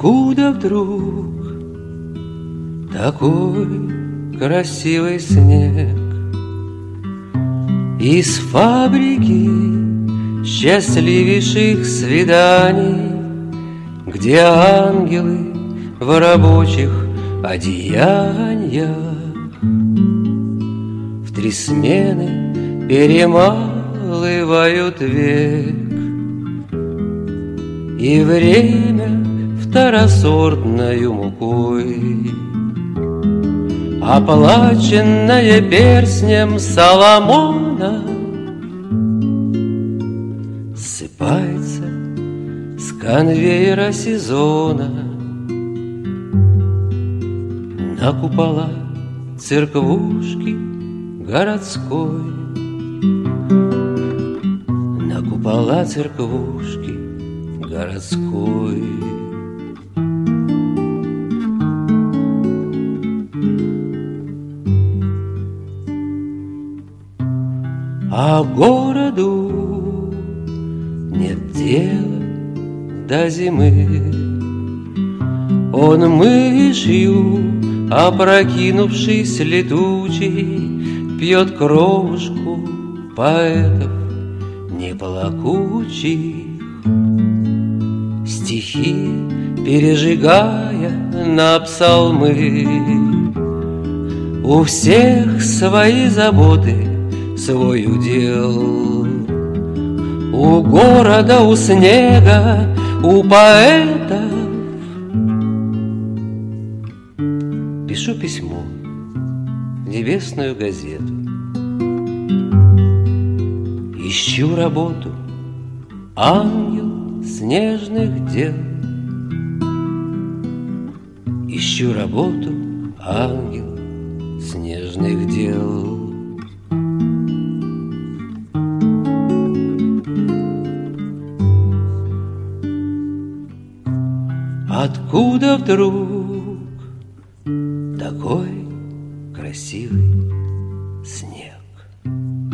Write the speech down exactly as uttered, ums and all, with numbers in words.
Откуда вдруг такой красивый снег? Из фабрики счастливейших свиданий, где ангелы в рабочих одеяниях в три смены перемалывают век, и время второсортною мукой, оплаченное перстнем Соломона, ссыпается с конвейера сезона на купола церквушки городской, на купола церквушки городской. А городу нет дела до зимы. Он мышью, опрокинувшись летучий, пьет кровушку поэтов неплакучих, стихи пережигая на псалмы. У всех свои заботы, свой удел. У города, у снега, у поэтов. Пишу письмо в небесную газету, ищу работу, ангел снежных дел. Ищу работу, ангел снежных дел. Откуда вдруг такой красивый снег?